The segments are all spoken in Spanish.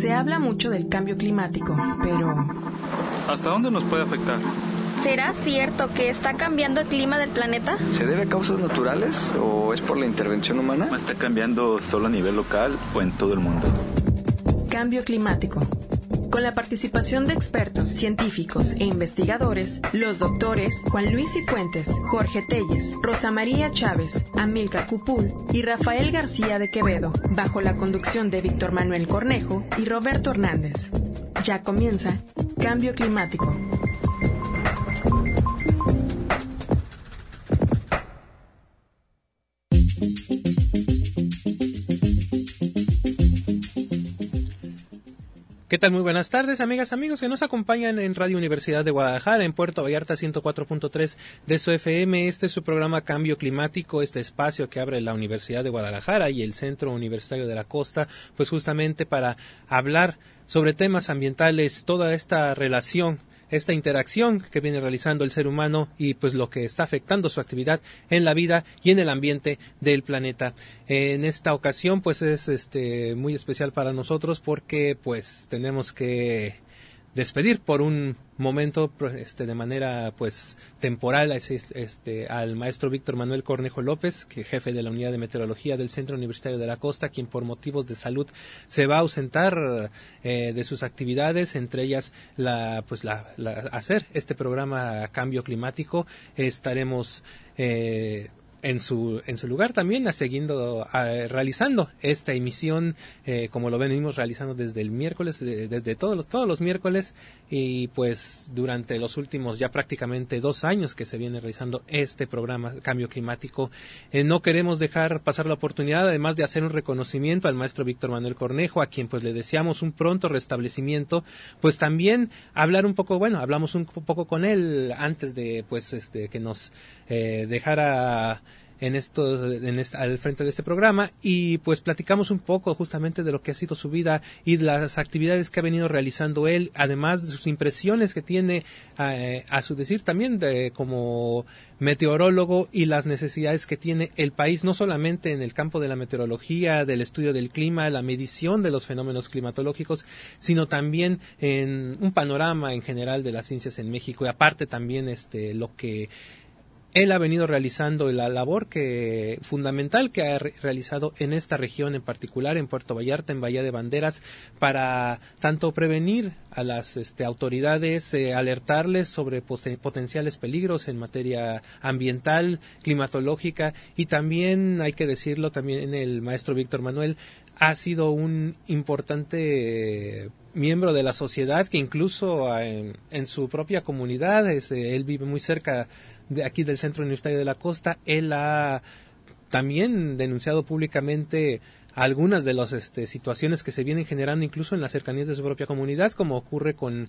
Se habla mucho del cambio climático, pero ¿hasta dónde nos puede afectar? ¿Será cierto que está cambiando el clima del planeta? ¿Se debe a causas naturales o es por la intervención humana? ¿Está cambiando solo a nivel local o en todo el mundo? Cambio climático. Con la participación de expertos, científicos e investigadores, los doctores Juan Luis Cifuentes, Jorge Telles, Rosa María Chávez, Amílcar Cupul y Rafael García de Quevedo, bajo la conducción de Víctor Manuel Cornejo y Roberto Hernández. Ya comienza Cambio Climático. ¿Qué tal? Muy buenas tardes, amigas, amigos que nos acompañan en Radio Universidad de Guadalajara, en Puerto Vallarta 104.3 de su FM. Este es su programa Cambio Climático, este espacio que abre la Universidad de Guadalajara y el Centro Universitario de la Costa, pues justamente para hablar sobre temas ambientales, toda esta relación, esta interacción que viene realizando el ser humano y pues lo que está afectando su actividad en la vida y en el ambiente del planeta. En esta ocasión pues es muy especial para nosotros porque pues tenemos que despedir por un momento de manera pues temporal al maestro Víctor Manuel Cornejo López, que jefe de la Unidad de Meteorología del Centro Universitario de la Costa, quien por motivos de salud se va a ausentar de sus actividades, entre ellas hacer este programa Cambio Climático. Estaremos en su lugar también realizando esta emisión como lo venimos realizando desde el miércoles, desde todos los miércoles, y pues durante los últimos ya prácticamente 2 años que se viene realizando este programa Cambio Climático. No queremos dejar pasar la oportunidad, además de hacer un reconocimiento al maestro Víctor Manuel Cornejo, a quien pues le deseamos un pronto restablecimiento, pues también hablamos un poco con él antes de que nos dejara al frente de este programa, y pues platicamos un poco justamente de lo que ha sido su vida y de las actividades que ha venido realizando él, además de sus impresiones que tiene a su decir también como meteorólogo y las necesidades que tiene el país, no solamente en el campo de la meteorología, del estudio del clima, la medición de los fenómenos climatológicos, sino también en un panorama en general de las ciencias en México, y aparte también lo que él ha venido realizando, la labor fundamental que ha realizado en esta región, en particular en Puerto Vallarta, en Bahía de Banderas, para tanto prevenir a las autoridades, alertarles sobre potenciales peligros en materia ambiental, climatológica, y también, hay que decirlo, también el maestro Víctor Manuel ha sido un importante miembro de la sociedad, que incluso en su propia comunidad, él vive muy cerca de aquí del Centro Universitario de la Costa. Él ha también denunciado públicamente algunas de las situaciones que se vienen generando incluso en las cercanías de su propia comunidad, como ocurre con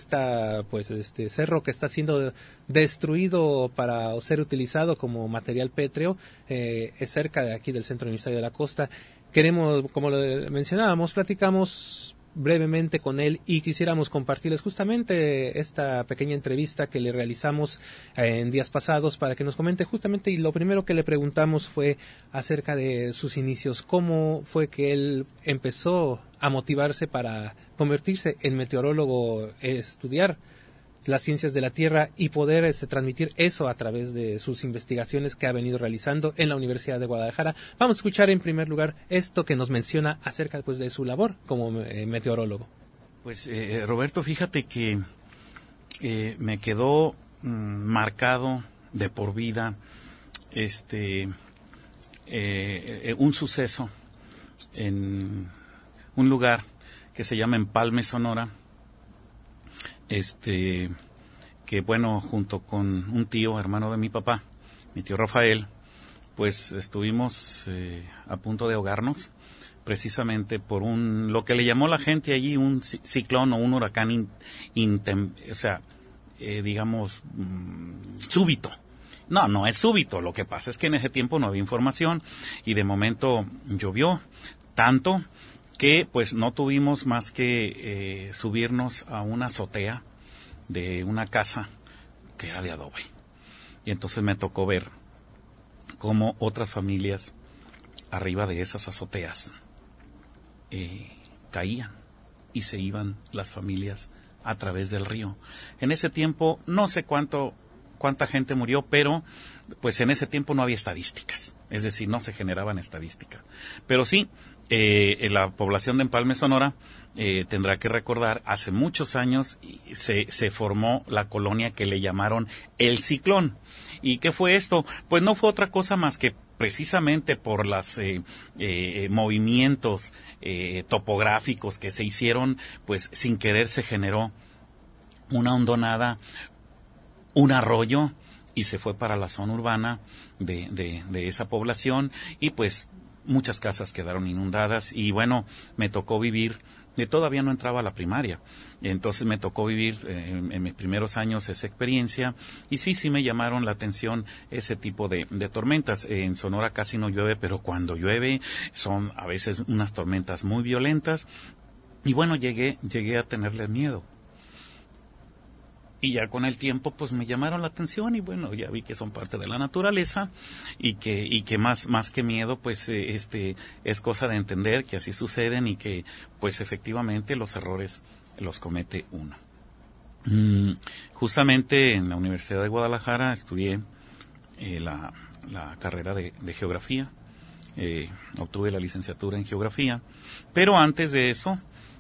este cerro que está siendo destruido para ser utilizado como material pétreo, es cerca de aquí del Centro Universitario de la Costa. Como lo mencionábamos, platicamos brevemente con él y quisiéramos compartirles justamente esta pequeña entrevista que le realizamos en días pasados para que nos comente justamente, y lo primero que le preguntamos fue acerca de sus inicios, cómo fue que él empezó a motivarse para convertirse en meteorólogo, estudiar las ciencias de la Tierra y poder transmitir eso a través de sus investigaciones que ha venido realizando en la Universidad de Guadalajara. Vamos a escuchar en primer lugar esto que nos menciona acerca pues de su labor como meteorólogo. Pues Roberto, fíjate que me quedó marcado de por vida un suceso en un lugar que se llama Empalme, Sonora, que bueno, junto con un tío, hermano de mi papá, mi tío Rafael, pues estuvimos a punto de ahogarnos, precisamente por lo que le llamó la gente allí un ciclón o un huracán, súbito. No es súbito, lo que pasa es que en ese tiempo no había información y de momento llovió tanto que pues no tuvimos más que subirnos a una azotea de una casa que era de adobe. Y entonces me tocó ver cómo otras familias arriba de esas azoteas caían y se iban las familias a través del río. En ese tiempo, no sé cuánta gente murió, pero pues en ese tiempo no había estadísticas, es decir, no se generaban estadísticas. Pero sí, la población de Empalme, Sonora, tendrá que recordar, hace muchos años se formó la colonia que le llamaron El Ciclón. ¿Y qué fue esto? Pues no fue otra cosa más que precisamente por los movimientos topográficos que se hicieron, pues sin querer se generó una hondonada, un arroyo, y se fue para la zona urbana de esa población, y pues muchas casas quedaron inundadas. Y bueno, me tocó vivir, todavía no entraba a la primaria, entonces me tocó vivir en mis primeros años esa experiencia, y sí me llamaron la atención ese tipo de tormentas. En Sonora casi no llueve, pero cuando llueve son a veces unas tormentas muy violentas, y bueno, llegué a tenerle miedo. Y ya con el tiempo pues me llamaron la atención, y bueno, ya vi que son parte de la naturaleza, y que más que miedo pues es cosa de entender que así suceden, y que pues efectivamente los errores los comete uno. Justamente en la Universidad de Guadalajara estudié la carrera de geografía, obtuve la licenciatura en geografía, pero antes de eso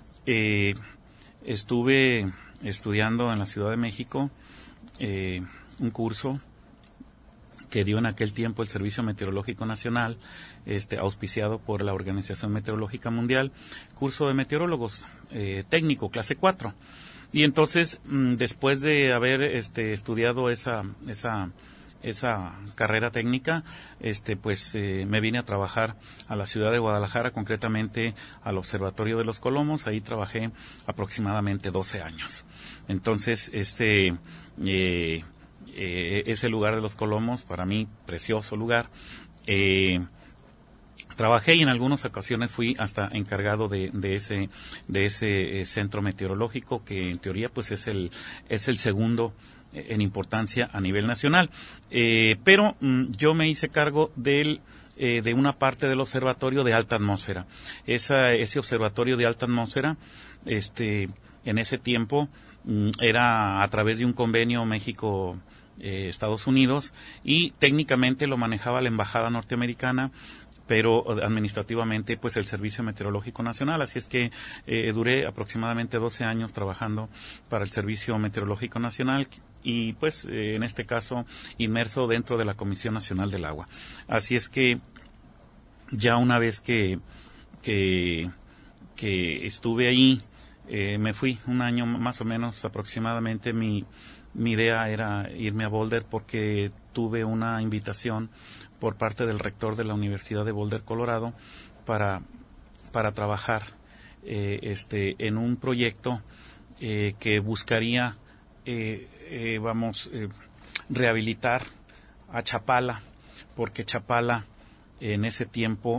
estuve estudiando en la Ciudad de México un curso que dio en aquel tiempo el Servicio Meteorológico Nacional, auspiciado por la Organización Meteorológica Mundial, curso de meteorólogos técnico, clase 4. Y entonces, después de haber estudiado esa carrera técnica, me vine a trabajar a la ciudad de Guadalajara, concretamente al Observatorio de los Colomos. Ahí trabajé aproximadamente 12 años. Entonces, ese lugar de los Colomos, para mí, precioso lugar. Trabajé, y en algunas ocasiones fui hasta encargado de ese centro meteorológico, que en teoría pues es el segundo en importancia a nivel nacional, pero yo me hice cargo de una parte del observatorio de alta atmósfera. Ese observatorio de alta atmósfera, en ese tiempo era a través de un convenio México Estados Unidos, y técnicamente lo manejaba la embajada norteamericana, pero administrativamente pues el Servicio Meteorológico Nacional. Así es que duré aproximadamente 12 años trabajando para el Servicio Meteorológico Nacional, y pues en este caso inmerso dentro de la Comisión Nacional del Agua. Así es que ya una vez que estuve ahí, me fui un año más o menos aproximadamente. Mi idea era irme a Boulder, porque tuve una invitación por parte del rector de la Universidad de Boulder, Colorado, para trabajar en un proyecto que buscaría rehabilitar a Chapala, porque Chapala en ese tiempo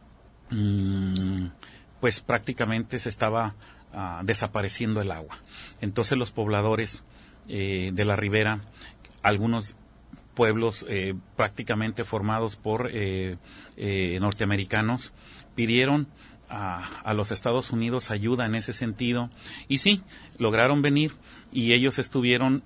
pues prácticamente se estaba desapareciendo el agua. Entonces los pobladores de la ribera, algunos pueblos prácticamente formados por norteamericanos, pidieron a los Estados Unidos ayuda en ese sentido, y sí, lograron venir, y ellos estuvieron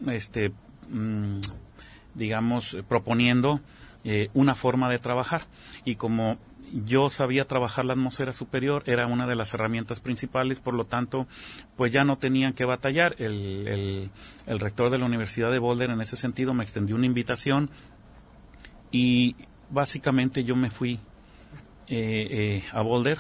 proponiendo una forma de trabajar, y como yo sabía trabajar la atmósfera superior, era una de las herramientas principales, por lo tanto, pues ya no tenían que batallar. El rector de la Universidad de Boulder en ese sentido me extendió una invitación, y básicamente yo me fui a Boulder,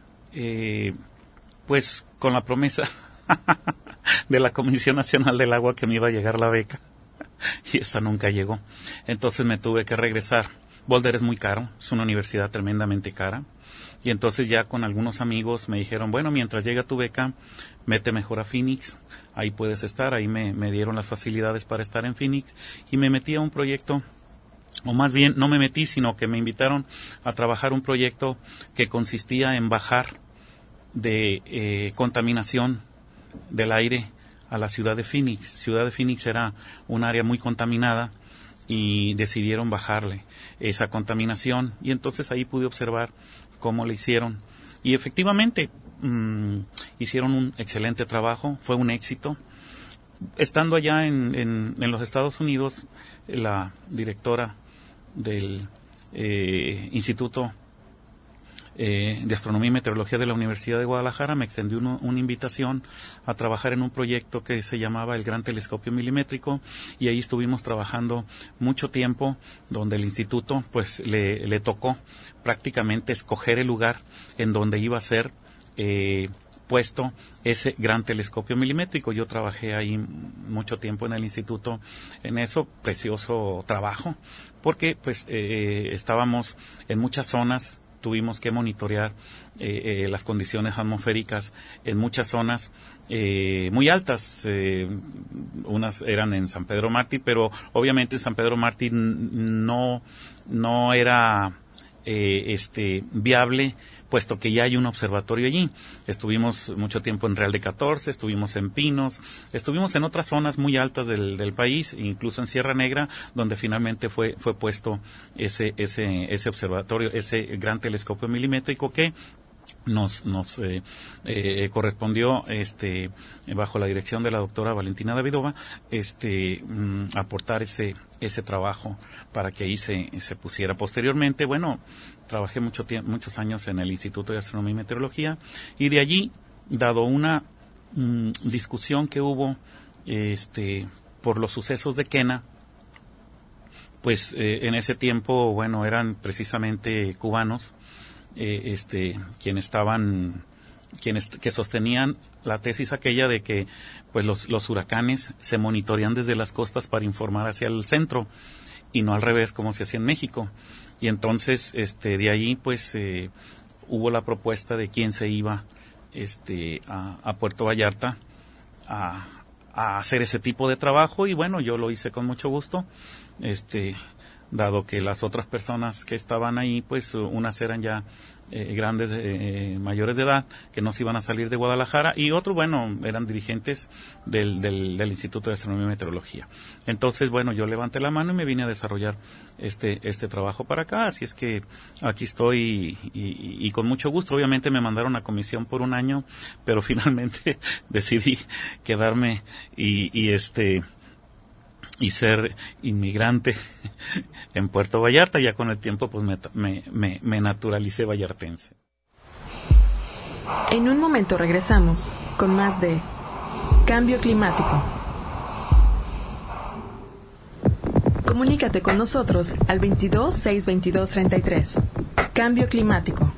pues con la promesa de la Comisión Nacional del Agua que me iba a llegar la beca, y esta nunca llegó. Entonces me tuve que regresar. Boulder es muy caro, es una universidad tremendamente cara, y entonces ya con algunos amigos me dijeron, bueno, mientras llega tu beca, vete mejor a Phoenix, ahí puedes estar. Ahí me dieron las facilidades para estar en Phoenix, y me metí a un proyecto, o más bien no me metí, sino que me invitaron a trabajar un proyecto que consistía en bajar de contaminación del aire a la ciudad de Phoenix. Ciudad de Phoenix era un área muy contaminada, y decidieron bajarle esa contaminación, y entonces ahí pude observar cómo le hicieron, y efectivamente hicieron un excelente trabajo, fue un éxito. Estando allá en los Estados Unidos, la directora del Instituto de Astronomía y Meteorología de la Universidad de Guadalajara me extendió una invitación a trabajar en un proyecto que se llamaba el Gran Telescopio Milimétrico, y ahí estuvimos trabajando mucho tiempo, donde el instituto pues le tocó prácticamente escoger el lugar en donde iba a ser puesto ese gran telescopio milimétrico. Yo trabajé ahí mucho tiempo en el instituto en eso, precioso trabajo, porque pues estábamos en muchas zonas, tuvimos que monitorear las condiciones atmosféricas en muchas zonas muy altas. Unas eran en San Pedro Mártir, pero obviamente en San Pedro Mártir no era viable, puesto que ya hay un observatorio allí. Estuvimos mucho tiempo en Real de 14, estuvimos en Pinos, estuvimos en otras zonas muy altas del país, incluso en Sierra Negra, donde finalmente fue puesto ese observatorio, ese gran telescopio milimétrico que nos correspondió bajo la dirección de la doctora Valentina Davidova aportar ese trabajo para que ahí se pusiera. Posteriormente, bueno, trabajé muchos años en el Instituto de Astronomía y Meteorología, y de allí, dado una discusión que hubo por los sucesos de Quena, pues en ese tiempo, bueno, eran precisamente cubanos que sostenían la tesis aquella de que pues los huracanes se monitorean desde las costas para informar hacia el centro y no al revés como se hacía en México. Y entonces de ahí pues hubo la propuesta de quién se iba a Puerto Vallarta a hacer ese tipo de trabajo, y bueno, yo lo hice con mucho gusto, dado que las otras personas que estaban ahí, pues unas eran ya grandes, mayores de edad, que no se iban a salir de Guadalajara, y otros, bueno, eran dirigentes del Instituto de Astronomía y Meteorología. Entonces, bueno, yo levanté la mano y me vine a desarrollar este trabajo para acá, así es que aquí estoy y con mucho gusto. Obviamente me mandaron a comisión por un año, pero finalmente decidí quedarme y ser inmigrante en Puerto Vallarta. Ya con el tiempo pues me naturalicé vallartense. En un momento regresamos con más de Cambio Climático. Comunícate con nosotros al 22 622 33. Cambio Climático.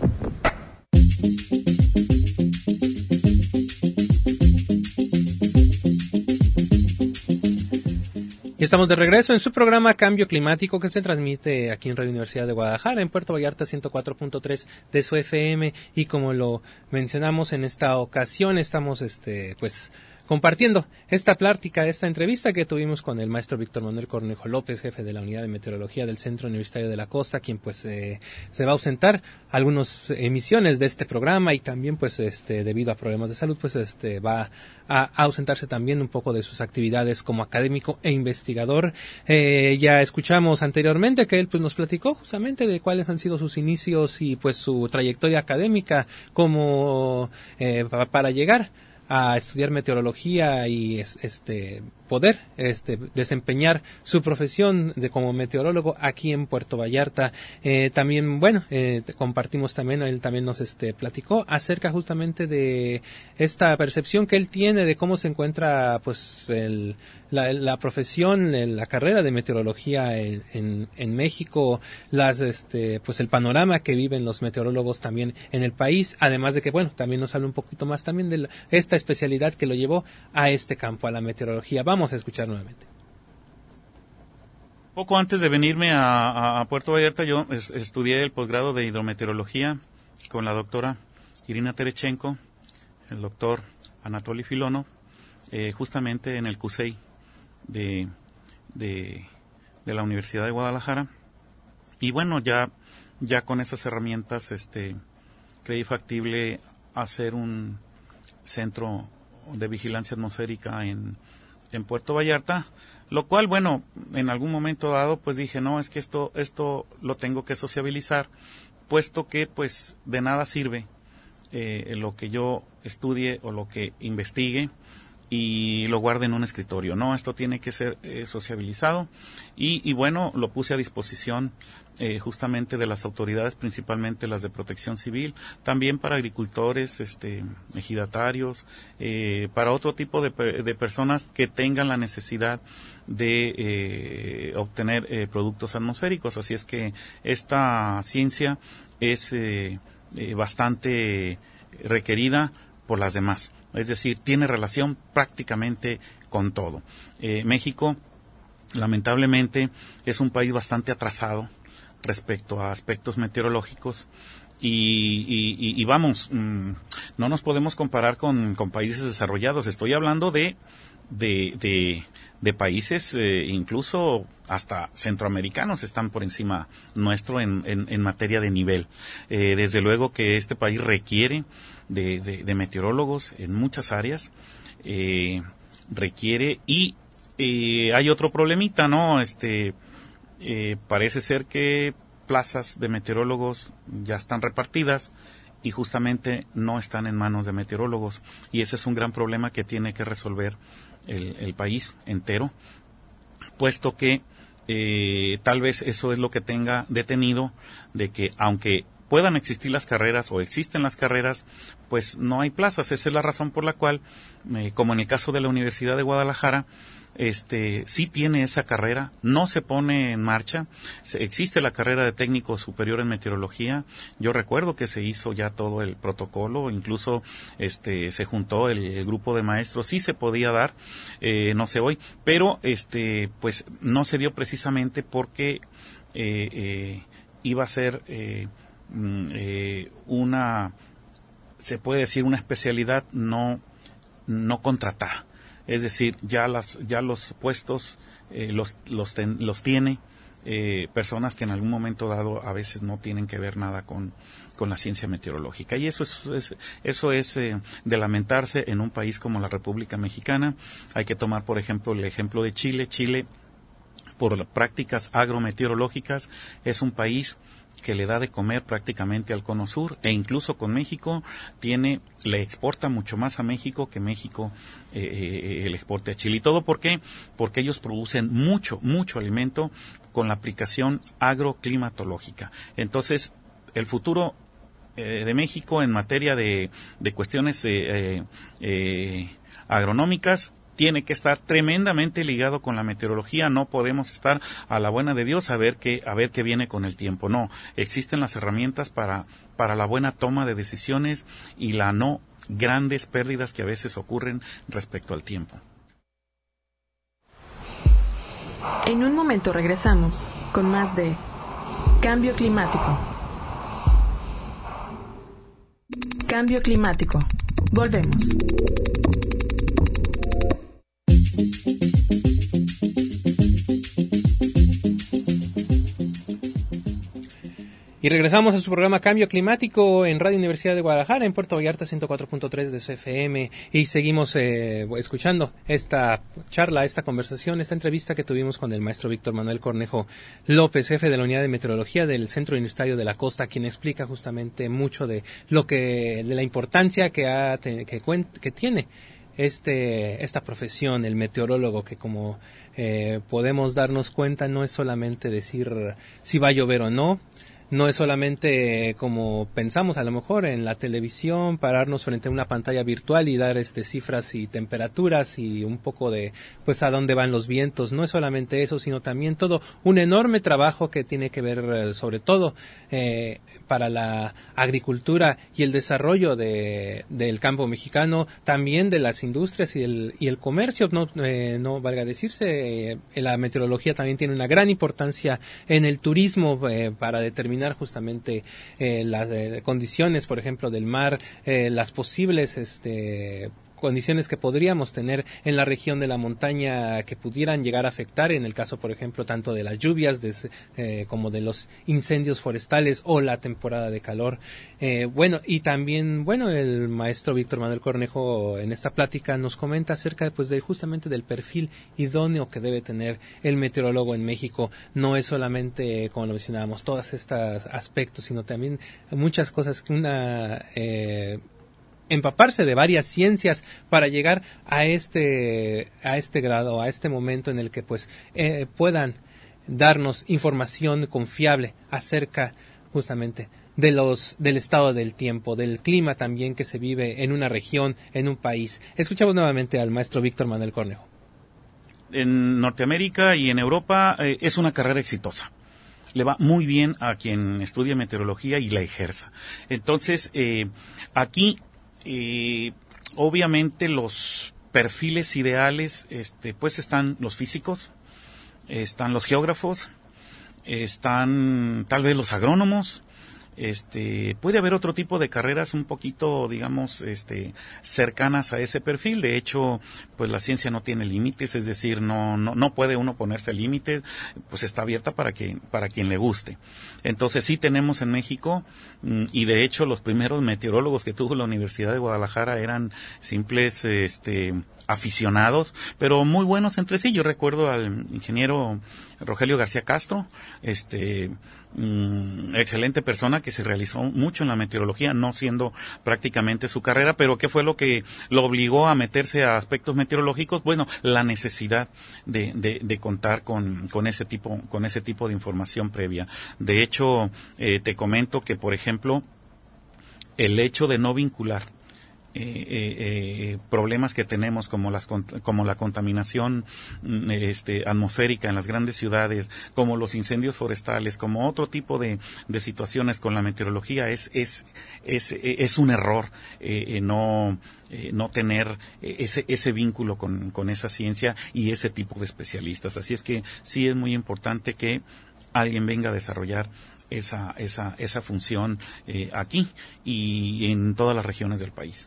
Y estamos de regreso en su programa Cambio Climático, que se transmite aquí en Radio Universidad de Guadalajara, en Puerto Vallarta 104.3 de su FM, y como lo mencionamos en esta ocasión, estamos pues compartiendo esta plática, esta entrevista que tuvimos con el maestro Víctor Manuel Cornejo López, jefe de la Unidad de Meteorología del Centro Universitario de la Costa, quien pues se va a ausentar algunas emisiones de este programa, y también pues debido a problemas de salud pues va a ausentarse también un poco de sus actividades como académico e investigador. Ya escuchamos anteriormente que él pues nos platicó justamente de cuáles han sido sus inicios y pues su trayectoria académica como para llegar a estudiar meteorología y poder desempeñar su profesión como meteorólogo aquí en Puerto Vallarta. También, bueno, compartimos también, él también nos platicó acerca justamente de esta percepción que él tiene de cómo se encuentra pues la profesión, la carrera de meteorología en México, pues el panorama que viven los meteorólogos también en el país, además de que, bueno, también nos habla un poquito más también de esta especialidad que lo llevó a este campo, a la meteorología. Vamos a escuchar nuevamente. Poco antes de venirme a Puerto Vallarta, yo estudié el posgrado de hidrometeorología con la doctora Irina Terechenko, el doctor Anatoly Filonov, justamente en el CUSEI de la Universidad de Guadalajara. Y bueno, ya con esas herramientas creí factible hacer un centro de vigilancia atmosférica en Puerto Vallarta, lo cual, bueno, en algún momento dado pues dije, no, es que esto lo tengo que sociabilizar, puesto que pues de nada sirve lo que yo estudie o lo que investigue y lo guarde en un escritorio. No, esto tiene que ser sociabilizado y bueno, lo puse a disposición justamente de las autoridades, principalmente las de Protección Civil, también para agricultores, ejidatarios, para otro tipo de personas que tengan la necesidad de obtener productos atmosféricos. Así es que esta ciencia es bastante requerida por las demás. Es decir, tiene relación prácticamente con todo. México, lamentablemente, es un país bastante atrasado respecto a aspectos meteorológicos y vamos, no nos podemos comparar con países desarrollados. Estoy hablando de países, incluso hasta centroamericanos están por encima nuestro en materia de nivel. Desde luego que este país requiere de meteorólogos en muchas áreas, requiere y hay otro problemita, ¿no? Parece ser que plazas de meteorólogos ya están repartidas y justamente no están en manos de meteorólogos, y ese es un gran problema que tiene que resolver el país entero, puesto que tal vez eso es lo que tenga detenido, de que aunque puedan existir las carreras o existen las carreras, pues no hay plazas. Esa es la razón por la cual, como en el caso de la Universidad de Guadalajara, sí tiene esa carrera, no se pone en marcha. Existe la carrera de técnico superior en meteorología. Yo recuerdo que se hizo ya todo el protocolo, incluso se juntó el grupo de maestros, sí se podía dar, no sé hoy, pero pues no se dio precisamente porque iba a ser se puede decir una especialidad no contratada. Es decir, ya los puestos los tiene personas que en algún momento dado a veces no tienen que ver nada con la ciencia meteorológica, y eso es de lamentarse en un país como la República Mexicana. Hay que tomar, por ejemplo, el ejemplo de Chile. Chile, por prácticas agrometeorológicas, es un país que le da de comer prácticamente al Cono Sur, e incluso con México le exporta mucho más a México que México el exporte a Chile. ¿Y todo por qué? Porque ellos producen mucho alimento con la aplicación agroclimatológica. Entonces, el futuro de México en materia de cuestiones agronómicas tiene que estar tremendamente ligado con la meteorología. No podemos estar a la buena de Dios a ver qué viene con el tiempo. No, existen las herramientas para la buena toma de decisiones y la no grandes pérdidas que a veces ocurren respecto al tiempo. En un momento regresamos con más de Cambio Climático. Cambio Climático. Volvemos. Y regresamos a su programa Cambio Climático en Radio Universidad de Guadalajara, en Puerto Vallarta 104.3 de su FM, y seguimos escuchando esta charla, esta conversación, esta entrevista que tuvimos con el maestro Víctor Manuel Cornejo López, jefe de la Unidad de Meteorología del Centro Universitario de la Costa, quien explica justamente mucho de la importancia que tiene esta profesión, el meteorólogo, que como podemos darnos cuenta, no es solamente decir si va a llover o no. No es solamente como pensamos a lo mejor en la televisión, pararnos frente a una pantalla virtual y dar cifras y temperaturas y un poco de pues a dónde van los vientos. No es solamente eso, sino también todo un enorme trabajo que tiene que ver sobre todo para la agricultura y el desarrollo del campo mexicano, también de las industrias y el comercio. No valga decirse, la meteorología también tiene una gran importancia en el turismo para determinar justamente las condiciones, por ejemplo, del mar, las posibles condiciones que podríamos tener en la región de la montaña que pudieran llegar a afectar, en el caso, por ejemplo, tanto de las lluvias como de los incendios forestales o la temporada de calor. Y también, el maestro Víctor Manuel Cornejo en esta plática nos comenta acerca pues justamente del perfil idóneo que debe tener el meteorólogo en México. No es solamente, como lo mencionábamos, todos estos aspectos, sino también muchas cosas que empaparse de varias ciencias para llegar a este grado, a este momento en el que pues puedan darnos información confiable acerca justamente del estado del tiempo, del clima también que se vive en una región, en un país. Escuchamos nuevamente al maestro Víctor Manuel Cornejo. En Norteamérica y en Europa es una carrera exitosa. Le va muy bien a quien estudia meteorología y la ejerza. Entonces, aquí, obviamente los perfiles ideales, pues están los físicos, están los geógrafos, están tal vez los agrónomos. Puede haber otro tipo de carreras un poquito, digamos, cercanas a ese perfil. De hecho, pues la ciencia no tiene límites, es decir, no puede uno ponerse límites, pues está abierta para quien le guste. Entonces sí tenemos en México, y de hecho los primeros meteorólogos que tuvo la Universidad de Guadalajara eran simples, aficionados, pero muy buenos entre sí. Yo recuerdo al ingeniero Rogelio García Castro, excelente persona que se realizó mucho en la meteorología, no siendo prácticamente su carrera, pero ¿qué fue lo que lo obligó a meterse a aspectos meteorológicos? Bueno, la necesidad de contar con ese tipo de información previa. De hecho, te comento que, por ejemplo, el hecho de no vincular problemas que tenemos como la contaminación atmosférica en las grandes ciudades, como los incendios forestales, como otro tipo de situaciones con la meteorología, es un error no tener ese vínculo con esa ciencia y ese tipo de especialistas. Así es que sí es muy importante que alguien venga a desarrollar esa función aquí y en todas las regiones del país.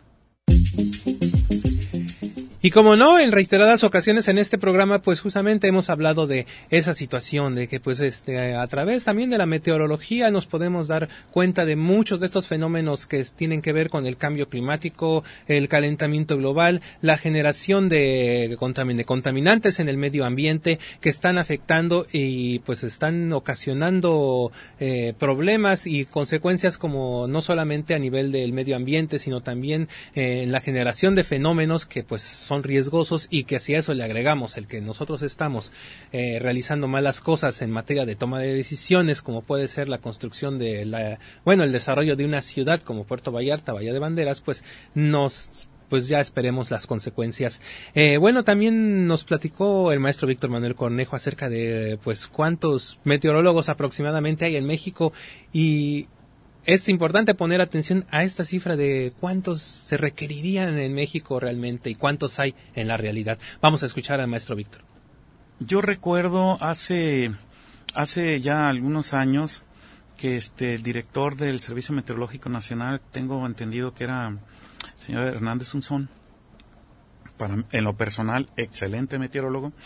Y como no, en reiteradas ocasiones en este programa, pues justamente hemos hablado de esa situación, de que pues a través también de la meteorología nos podemos dar cuenta de muchos de estos fenómenos que tienen que ver con el cambio climático, el calentamiento global, la generación de contaminantes en el medio ambiente que están afectando y pues están ocasionando problemas y consecuencias como no solamente a nivel del medio ambiente, sino también en la generación de fenómenos que pues son riesgosos, y que si a eso le agregamos el que nosotros estamos realizando malas cosas en materia de toma de decisiones, como puede ser la construcción de el desarrollo de una ciudad como Puerto Vallarta, Bahía de Banderas, pues ya esperemos las consecuencias. También nos platicó el maestro Víctor Manuel Cornejo acerca de pues cuántos meteorólogos aproximadamente hay en México, y es importante poner atención a esta cifra de cuántos se requerirían en México realmente y cuántos hay en la realidad. Vamos a escuchar al maestro Víctor. Yo recuerdo hace ya algunos años que el director del Servicio Meteorológico Nacional, tengo entendido que era el señor Hernández Unzón, en lo personal, excelente meteorólogo,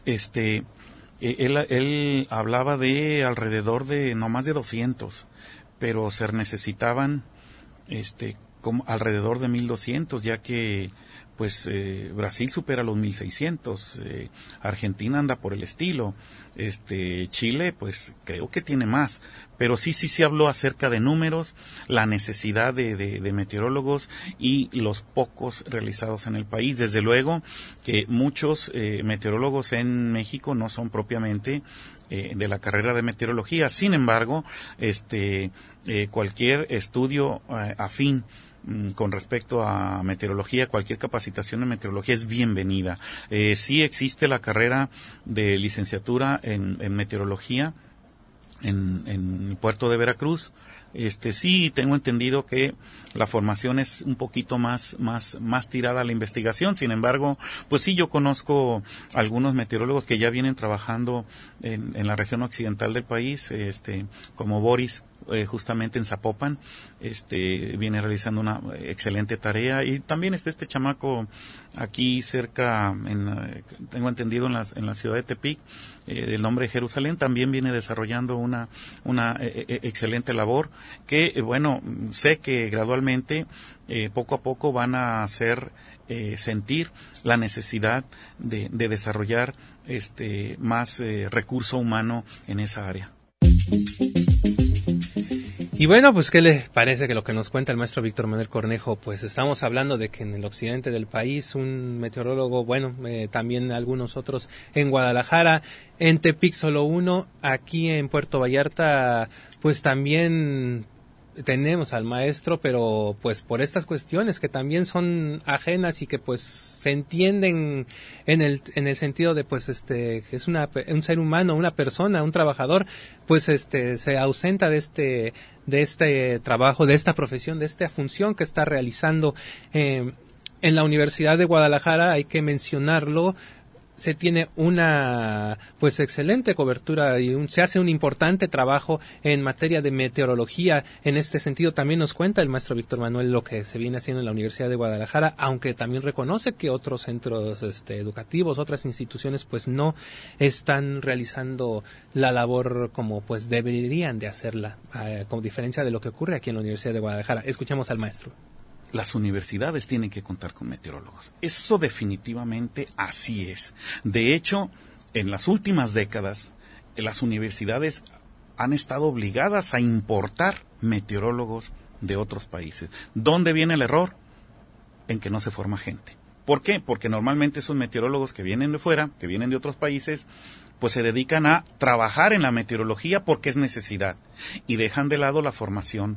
él hablaba de alrededor de no más de 200, pero se necesitaban como alrededor de 1,200, ya que pues Brasil supera los 1,600, Argentina anda por el estilo, Chile pues creo que tiene más, pero sí se habló acerca de números, la necesidad de meteorólogos y los pocos realizados en el país. Desde luego que muchos meteorólogos en México no son propiamente de la carrera de meteorología. Sin embargo, cualquier estudio afín con respecto a meteorología, cualquier capacitación en meteorología es bienvenida. Sí existe la carrera de licenciatura en meteorología en el puerto de Veracruz. Sí tengo entendido que la formación es un poquito más tirada a la investigación. Sin embargo, pues sí, yo conozco algunos meteorólogos que ya vienen trabajando en la región occidental del país, como Boris justamente en Zapopan, viene realizando una excelente tarea, y también está este chamaco aquí cerca, tengo entendido en la ciudad de Tepic, del nombre de Jerusalén, también viene desarrollando una excelente labor que, bueno, sé que gradualmente, poco a poco van a hacer sentir la necesidad de desarrollar más recurso humano en esa área. Y bueno, pues ¿qué le parece que lo que nos cuenta el maestro Víctor Manuel Cornejo? Pues estamos hablando de que en el occidente del país un meteorólogo, también algunos otros en Guadalajara, en Tepic solo uno, aquí en Puerto Vallarta pues también tenemos al maestro, pero pues por estas cuestiones que también son ajenas y que pues se entienden en el sentido de pues es un ser humano, una persona, un trabajador, pues se ausenta de este trabajo, de esta profesión, de esta función que está realizando en la Universidad de Guadalajara. Hay que mencionarlo. Se tiene una pues excelente cobertura y se hace un importante trabajo en materia de meteorología. En este sentido también nos cuenta el maestro Víctor Manuel lo que se viene haciendo en la Universidad de Guadalajara, aunque también reconoce que otros centros educativos, otras instituciones pues no están realizando la labor como pues deberían de hacerla, con diferencia de lo que ocurre aquí en la Universidad de Guadalajara. Escuchemos al maestro. Las universidades tienen que contar con meteorólogos. Eso definitivamente así es. De hecho, en las últimas décadas, las universidades han estado obligadas a importar meteorólogos de otros países. ¿Dónde viene el error? En que no se forma gente. ¿Por qué? Porque normalmente esos meteorólogos que vienen de fuera, que vienen de otros países, pues se dedican a trabajar en la meteorología porque es necesidad y dejan de lado la formación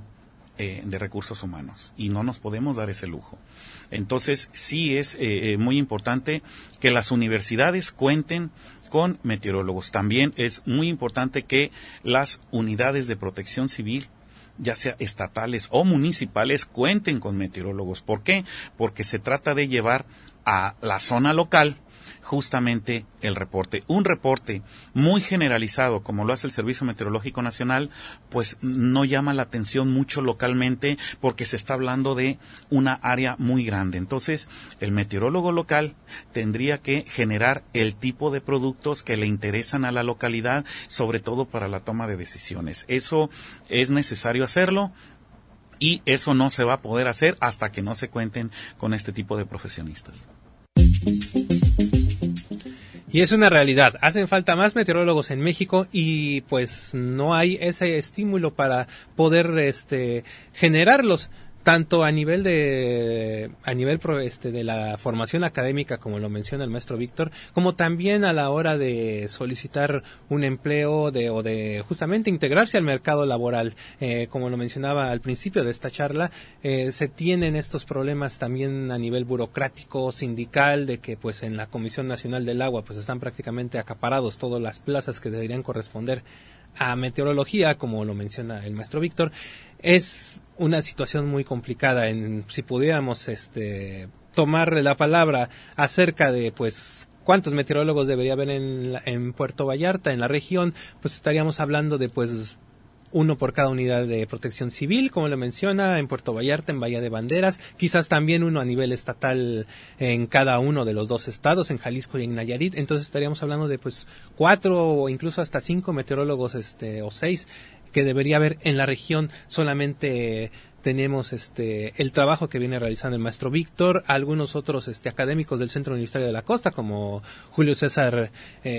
de recursos humanos, y no nos podemos dar ese lujo. Entonces sí es muy importante que las universidades cuenten con meteorólogos. También es muy importante que las unidades de protección civil, ya sea estatales o municipales, cuenten con meteorólogos. ¿Por qué? Porque se trata de llevar a la zona local justamente el reporte. Un reporte muy generalizado, como lo hace el Servicio Meteorológico Nacional, pues no llama la atención mucho localmente porque se está hablando de una área muy grande. Entonces, el meteorólogo local tendría que generar el tipo de productos que le interesan a la localidad, sobre todo para la toma de decisiones. Eso es necesario hacerlo, y eso no se va a poder hacer hasta que no se cuenten con este tipo de profesionistas. Y es una realidad, hacen falta más meteorólogos en México y pues no hay ese estímulo para poder generarlos, tanto a nivel de la formación académica, como lo menciona el maestro Víctor, como también a la hora de solicitar un empleo o de justamente integrarse al mercado laboral. Como lo mencionaba al principio de esta charla, se tienen estos problemas también a nivel burocrático, sindical, de que pues en la Comisión Nacional del Agua pues están prácticamente acaparados todas las plazas que deberían corresponder a meteorología, como lo menciona el maestro Víctor. Es una situación muy complicada. Si pudiéramos tomar la palabra acerca de pues cuántos meteorólogos debería haber en Puerto Vallarta, en la región, pues estaríamos hablando de pues uno por cada unidad de protección civil, como lo menciona, en Puerto Vallarta, en Bahía de Banderas, quizás también uno a nivel estatal en cada uno de los dos estados, en Jalisco y en Nayarit. Entonces estaríamos hablando de pues 4 o incluso hasta 5 meteorólogos o 6 que debería haber en la región. Solamente tenemos el trabajo que viene realizando el maestro Víctor, algunos otros académicos del Centro Universitario de la Costa, como Julio César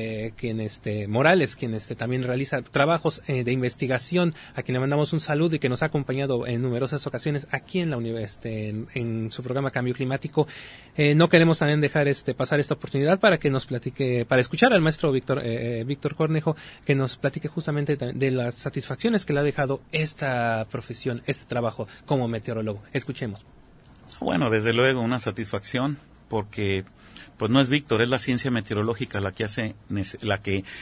Morales, quien también realiza trabajos de investigación, a quien le mandamos un saludo y que nos ha acompañado en numerosas ocasiones aquí en la en su programa Cambio Climático. No queremos también dejar pasar esta oportunidad para que nos platique, para escuchar al maestro Víctor Cornejo, que nos platique justamente de las satisfacciones que le ha dejado esta profesión, este trabajo como meteorólogo. Escuchemos. Bueno, desde luego una satisfacción, porque pues no es Víctor, es la ciencia meteorológica la que hace la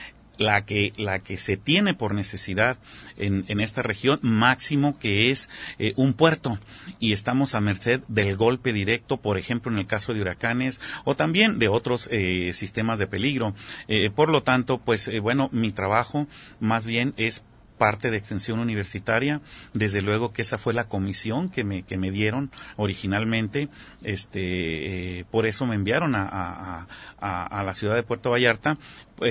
que se tiene por necesidad en esta región, máximo que es un puerto, y estamos a merced del golpe directo, por ejemplo en el caso de huracanes o también de otros sistemas de peligro. Por lo tanto, pues bueno, mi trabajo más bien es parte de Extensión Universitaria. Desde luego que esa fue la comisión que me dieron originalmente. Por eso me enviaron a la ciudad de Puerto Vallarta, a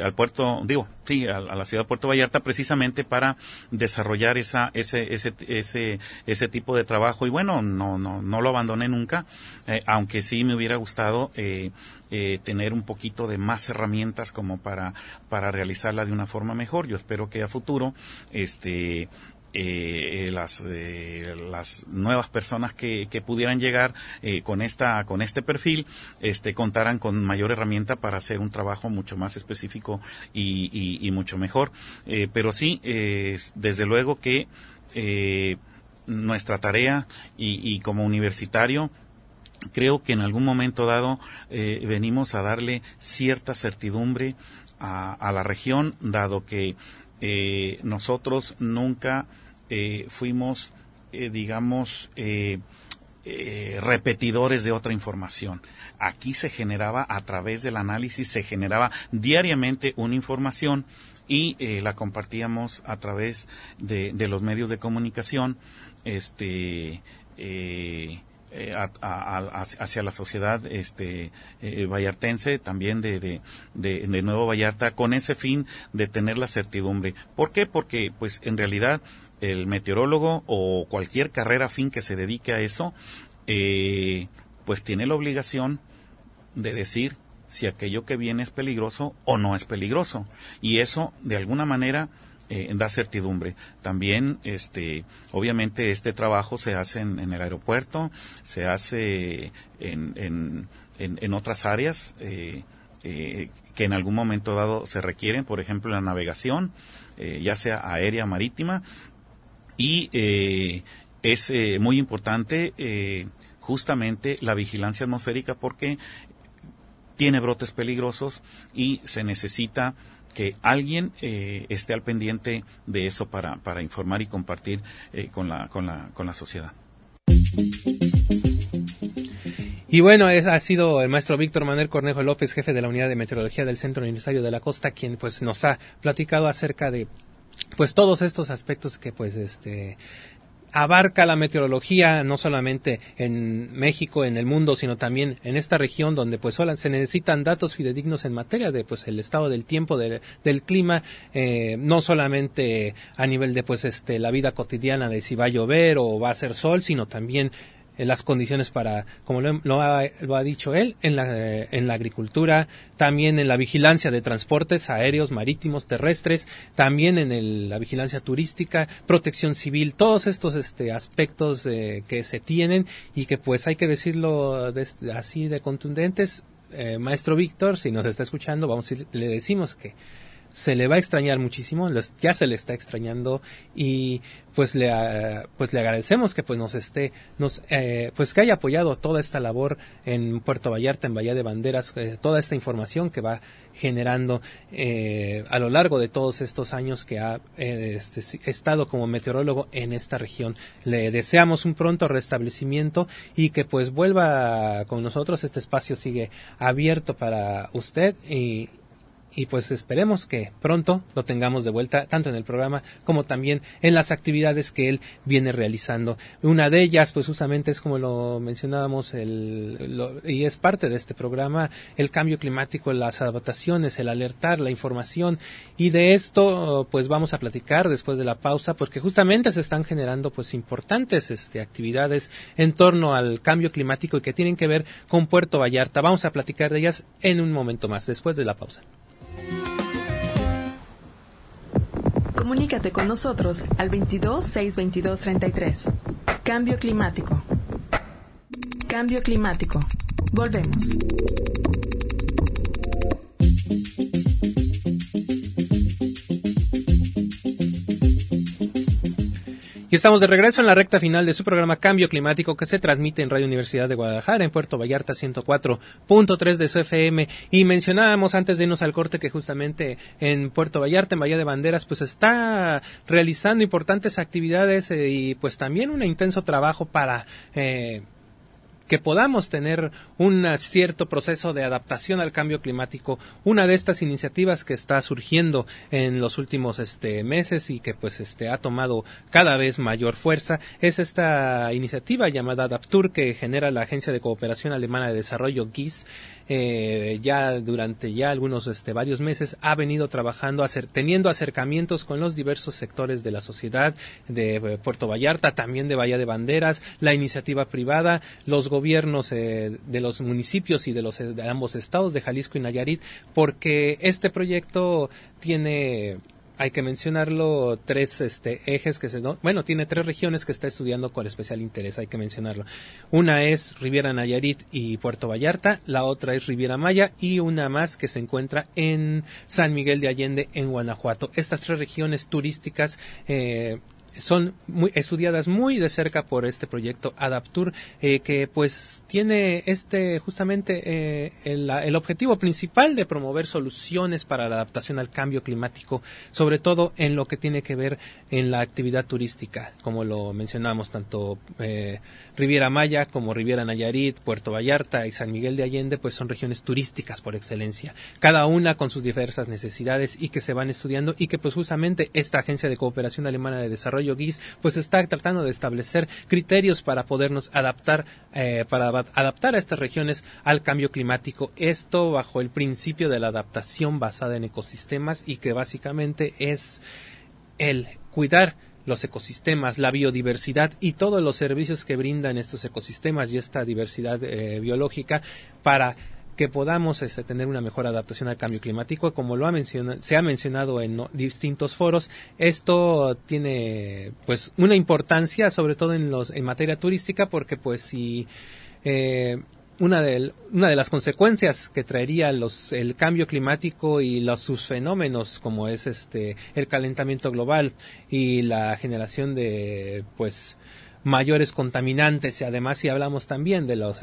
la ciudad de Puerto Vallarta, precisamente para desarrollar ese tipo de trabajo. Y bueno, no lo abandoné nunca, aunque sí me hubiera gustado tener un poquito de más herramientas como para realizarla de una forma mejor. Yo espero que a futuro las nuevas personas que pudieran llegar con este perfil contaran con mayor herramienta para hacer un trabajo mucho más específico y mucho mejor, pero sí, desde luego que nuestra tarea y como universitario, creo que en algún momento dado venimos a darle cierta certidumbre a la región, dado que nosotros nunca fuimos, repetidores de otra información. Aquí se generaba, a través del análisis, se generaba diariamente una información y la compartíamos a través de los medios de comunicación, hacia la sociedad vallartense, también de Nuevo Vallarta, con ese fin de tener la certidumbre. ¿Por qué? Porque pues en realidad el meteorólogo o cualquier carrera afín que se dedique a eso, pues tiene la obligación de decir si aquello que viene es peligroso o no es peligroso, y eso de alguna manera da certidumbre. También, obviamente, este trabajo se hace en el aeropuerto, se hace en otras áreas que en algún momento dado se requieren, por ejemplo, la navegación, ya sea aérea, marítima, y es muy importante justamente la vigilancia atmosférica, porque tiene brotes peligrosos y se necesita que alguien esté al pendiente de eso para informar y compartir con la sociedad. Y bueno, ha sido el maestro Víctor Manuel Cornejo López, jefe de la Unidad de Meteorología del Centro Universitario de la Costa, quien pues nos ha platicado acerca de pues todos estos aspectos que pues abarca la meteorología, no solamente en México, en el mundo, sino también en esta región donde pues se necesitan datos fidedignos en materia de pues el estado del tiempo, del clima, no solamente a nivel de pues la vida cotidiana de si va a llover o va a hacer sol, sino también las condiciones para, como lo ha dicho él, en la agricultura, también en la vigilancia de transportes aéreos, marítimos, terrestres, también en la vigilancia turística, protección civil, todos estos aspectos que se tienen y que pues hay que decirlo así de contundentes. Maestro Víctor, si nos está escuchando, le decimos que se le va a extrañar muchísimo, ya se le está extrañando, y pues le agradecemos que pues pues que haya apoyado toda esta labor en Puerto Vallarta, en Bahía de Banderas, toda esta información que va generando a lo largo de todos estos años que ha estado como meteorólogo en esta región. Le deseamos un pronto restablecimiento y que pues vuelva con nosotros. Este espacio sigue abierto para usted y pues esperemos que pronto lo tengamos de vuelta, tanto en el programa como también en las actividades que él viene realizando. Una de ellas, pues justamente es como lo mencionábamos, y es parte de este programa, el cambio climático, las adaptaciones, el alertar, la información, y de esto pues vamos a platicar después de la pausa, porque justamente se están generando pues importantes actividades en torno al cambio climático y que tienen que ver con Puerto Vallarta. Vamos a platicar de ellas en un momento más, después de la pausa. Comunícate con nosotros al 22-622-33. Cambio climático. Cambio climático. Volvemos. Y estamos de regreso en la recta final de su programa Cambio Climático, que se transmite en Radio Universidad de Guadalajara, en Puerto Vallarta 104.3 de su FM. Y mencionábamos antes de irnos al corte que justamente en Puerto Vallarta, en Bahía de Banderas, pues está realizando importantes actividades y pues también un intenso trabajo para que podamos tener un cierto proceso de adaptación al cambio climático. Una de estas iniciativas que está surgiendo en los últimos meses y que pues ha tomado cada vez mayor fuerza es esta iniciativa llamada Adaptur, que genera la Agencia de Cooperación Alemana de Desarrollo GIS. Ya durante algunos varios meses ha venido trabajando, teniendo acercamientos con los diversos sectores de la sociedad de Puerto Vallarta, también de Bahía de Banderas, la iniciativa privada, los gobiernos de los municipios y de ambos estados de Jalisco y Nayarit, porque este proyecto tiene, hay que mencionarlo, tres ejes tiene 3 regiones que está estudiando con especial interés, hay que mencionarlo. Una es Riviera Nayarit y Puerto Vallarta, la otra es Riviera Maya y una más que se encuentra en San Miguel de Allende, en Guanajuato. Estas 3 regiones turísticas son estudiadas muy de cerca por este proyecto Adaptur, que pues tiene justamente el objetivo principal de promover soluciones para la adaptación al cambio climático, sobre todo en lo que tiene que ver en la actividad turística, como lo mencionamos, tanto Riviera Maya como Riviera Nayarit, Puerto Vallarta y San Miguel de Allende, pues son regiones turísticas por excelencia, cada una con sus diversas necesidades y que se van estudiando, y que pues justamente esta Agencia de Cooperación Alemana de Desarrollo GIS pues está tratando de establecer criterios para podernos adaptar a estas regiones al cambio climático, esto bajo el principio de la adaptación basada en ecosistemas, y que básicamente es el cuidar los ecosistemas, la biodiversidad y todos los servicios que brindan estos ecosistemas y esta diversidad biológica para que podamos tener una mejor adaptación al cambio climático. Como se ha mencionado en distintos foros, esto tiene pues una importancia, sobre todo en materia turística, porque pues si una de las consecuencias que traería el cambio climático y sus fenómenos, como es el calentamiento global y la generación de pues mayores contaminantes, y además si hablamos también de los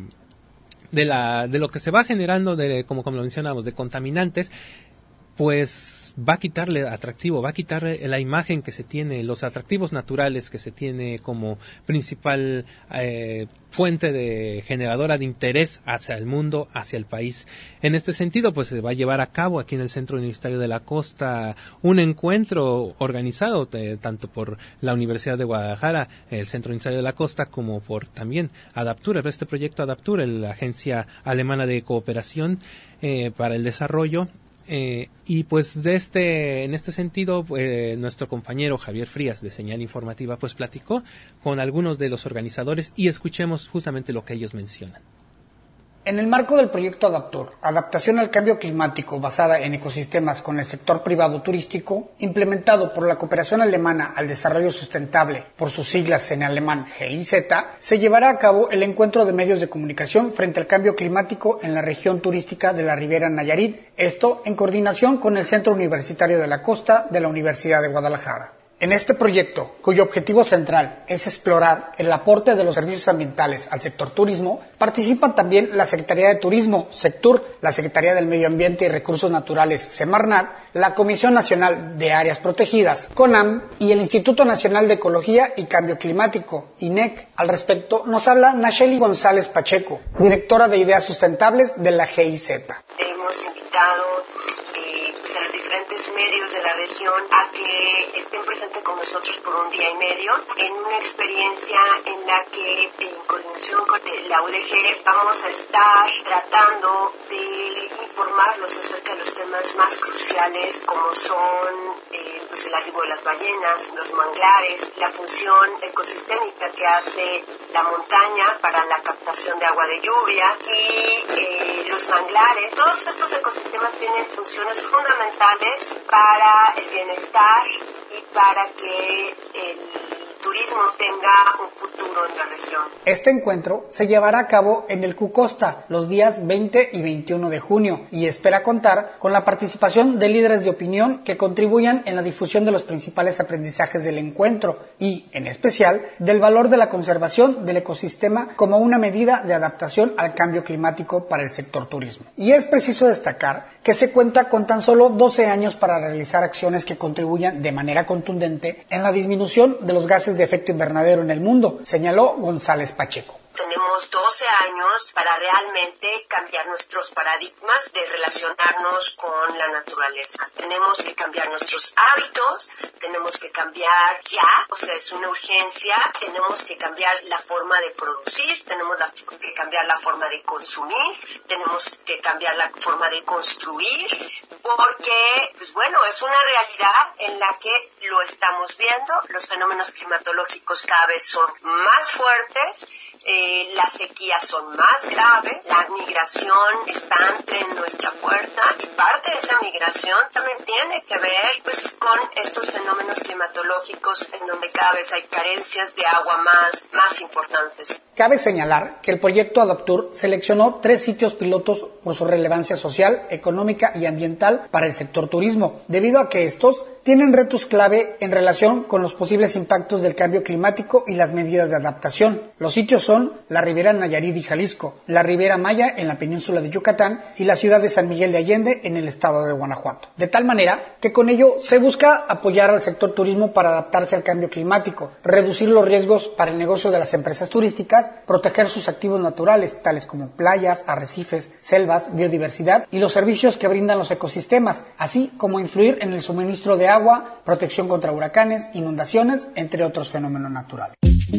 de lo que se va generando como lo mencionamos, de contaminantes, pues va a quitarle atractivo, va a quitarle la imagen que se tiene, los atractivos naturales que se tiene como principal fuente generadora de interés hacia el mundo, hacia el país. En este sentido, pues se va a llevar a cabo aquí en el Centro Universitario de la Costa un encuentro organizado tanto por la Universidad de Guadalajara, el Centro Universitario de la Costa, como por también Adaptur, este proyecto Adaptur, la Agencia Alemana de Cooperación para el Desarrollo. Y pues en este sentido, nuestro compañero Javier Frías de Señal Informativa pues platicó con algunos de los organizadores, y escuchemos justamente lo que ellos mencionan. En el marco del proyecto Adaptur, adaptación al cambio climático basada en ecosistemas con el sector privado turístico, implementado por la Cooperación Alemana al Desarrollo Sustentable, por sus siglas en alemán GIZ, se llevará a cabo el encuentro de medios de comunicación frente al cambio climático en la región turística de la Riviera Nayarit, esto en coordinación con el Centro Universitario de la Costa de la Universidad de Guadalajara. En este proyecto, cuyo objetivo central es explorar el aporte de los servicios ambientales al sector turismo, participan también la Secretaría de Turismo, Sectur, la Secretaría del Medio Ambiente y Recursos Naturales, Semarnat, la Comisión Nacional de Áreas Protegidas, CONAM, y el Instituto Nacional de Ecología y Cambio Climático, INEC. Al respecto, nos habla Nacheli González Pacheco, directora de Ideas Sustentables de la GIZ. Hemos invitado a los diferentes medios de la región a que estén presentes con nosotros por un día y medio en una experiencia en la que en coordinación con la UDG vamos a estar tratando de informarlos acerca de los temas más cruciales, como son el arribo de las ballenas, los manglares, la función ecosistémica que hace la montaña para la captación de agua de lluvia y los manglares. Todos estos ecosistemas tienen funciones fundamentales para el bienestar y para que el turismo tenga un futuro en la región. Este encuentro se llevará a cabo en el Cucosta los días 20 y 21 de junio y espera contar con la participación de líderes de opinión que contribuyan en la difusión de los principales aprendizajes del encuentro y, en especial, del valor de la conservación del ecosistema como una medida de adaptación al cambio climático para el sector turismo. Y es preciso destacar que se cuenta con tan solo 12 años para realizar acciones que contribuyan de manera contundente en la disminución de los gases de efecto invernadero en el mundo, señaló González Pacheco. Tenemos 12 años para realmente cambiar nuestros paradigmas de relacionarnos con la naturaleza. Tenemos que cambiar nuestros hábitos, tenemos que cambiar ya, o sea, es una urgencia, tenemos que cambiar la forma de producir, tenemos que cambiar la forma de consumir, tenemos que cambiar la forma de construir, porque, pues bueno, es una realidad en la que lo estamos viendo, los fenómenos climatológicos cada vez son más fuertes, las sequías son más graves, la migración está entre nuestra puerta y parte de esa migración también tiene que ver pues con estos fenómenos climatológicos en donde cada vez hay carencias de agua más importantes. Cabe señalar que el proyecto Adaptur seleccionó 3 sitios pilotos por su relevancia social, económica y ambiental para el sector turismo, debido a que estos tienen retos clave en relación con los posibles impactos del cambio climático y las medidas de adaptación. Los sitios son la Riviera Nayarit y Jalisco, la Riviera Maya en la península de Yucatán y la ciudad de San Miguel de Allende en el estado de Guanajuato. De tal manera que con ello se busca apoyar al sector turismo para adaptarse al cambio climático, reducir los riesgos para el negocio de las empresas turísticas, proteger sus activos naturales, tales como playas, arrecifes, selvas, biodiversidad y los servicios que brindan los ecosistemas, así como influir en el suministro de agua, protección contra huracanes, inundaciones, entre otros fenómenos naturales.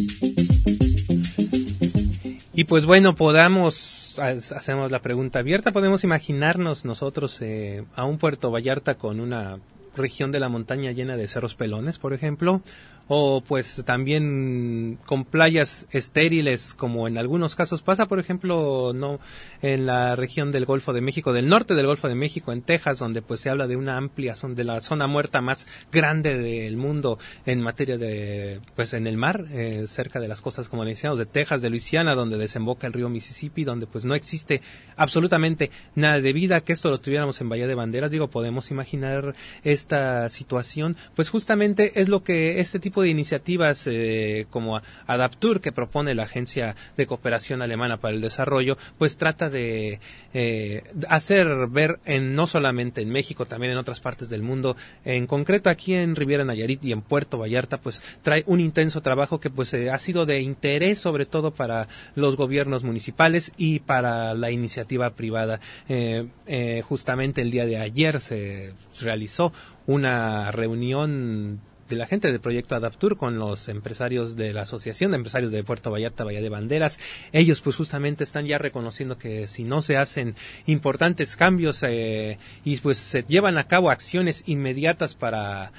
Y pues bueno, hacemos la pregunta abierta, podemos imaginarnos nosotros a un Puerto Vallarta con una región de la montaña llena de cerros pelones, por ejemplo, o pues también con playas estériles, como en algunos casos pasa, por ejemplo, no en la región del Golfo de México, del norte del Golfo de México, en Texas, donde pues se habla de una amplia zona, de la zona muerta más grande del mundo en materia de, pues en el mar, cerca de las costas, como le decíamos, de Texas, de Luisiana, donde desemboca el río Mississippi, donde pues no existe absolutamente nada de vida. Que esto lo tuviéramos en Bahía de Banderas, podemos imaginar esta situación, pues justamente es lo que este tipo de iniciativas como Adaptur, que propone la Agencia de Cooperación Alemana para el Desarrollo, pues trata de hacer ver no solamente en México, también en otras partes del mundo, en concreto aquí en Riviera Nayarit y en Puerto Vallarta, pues trae un intenso trabajo que pues ha sido de interés sobre todo para los gobiernos municipales y para la iniciativa privada. Justamente el día de ayer se realizó una reunión de la gente del proyecto Adaptur con los empresarios de la Asociación de Empresarios de Puerto Vallarta, Bahía de Banderas. Ellos pues justamente están ya reconociendo que si no se hacen importantes cambios y pues se llevan a cabo acciones inmediatas para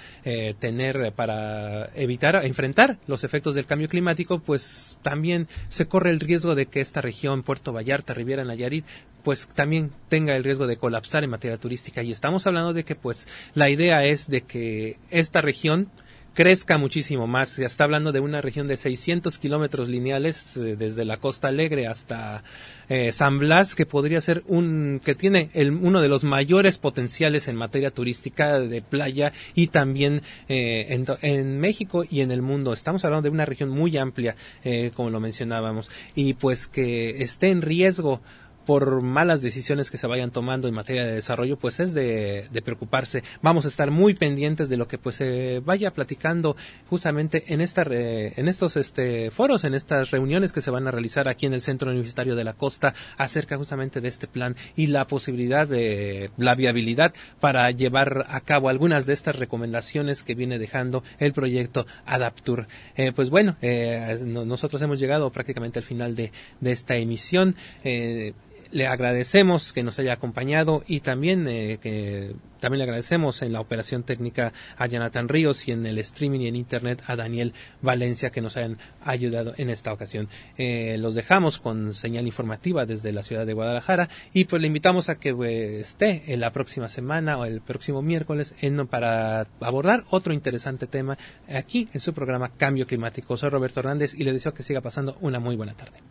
enfrentar los efectos del cambio climático, pues también se corre el riesgo de que esta región, Puerto Vallarta, Riviera Nayarit, pues también tenga el riesgo de colapsar en materia turística. Y estamos hablando de que pues la idea es de que esta región crezca muchísimo más. Se está hablando de una región de 600 kilómetros lineales desde la Costa Alegre hasta San Blas, que podría ser que tiene uno de los mayores potenciales en materia turística de playa y también en México y en el mundo. Estamos hablando de una región muy amplia, como lo mencionábamos, y pues que esté en riesgo por malas decisiones que se vayan tomando en materia de desarrollo, pues es de preocuparse. Vamos a estar muy pendientes de lo que pues se vaya platicando justamente en estos foros, en estas reuniones que se van a realizar aquí en el Centro Universitario de la Costa acerca justamente de este plan y la posibilidad de la viabilidad para llevar a cabo algunas de estas recomendaciones que viene dejando el proyecto Adaptur. Pues bueno, nosotros hemos llegado prácticamente al final de esta emisión. Le agradecemos que nos haya acompañado y también le agradecemos en la operación técnica a Jonathan Ríos y en el streaming y en internet a Daniel Valencia, que nos hayan ayudado en esta ocasión. Los dejamos con señal informativa desde la ciudad de Guadalajara y pues le invitamos a que esté en la próxima semana o el próximo miércoles para abordar otro interesante tema aquí en su programa Cambio Climático. Soy Roberto Hernández y le deseo que siga pasando una muy buena tarde.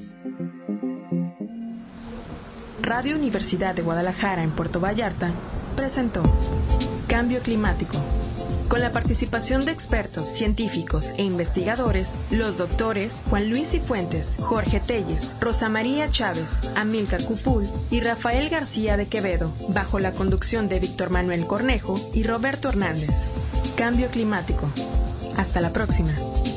Radio Universidad de Guadalajara en Puerto Vallarta presentó Cambio Climático, con la participación de expertos, científicos e investigadores, los doctores Juan Luis Cifuentes, Jorge Telles, Rosa María Chávez, Amílcar Cupul y Rafael García de Quevedo, bajo la conducción de Víctor Manuel Cornejo y Roberto Hernández. Cambio Climático. Hasta la próxima.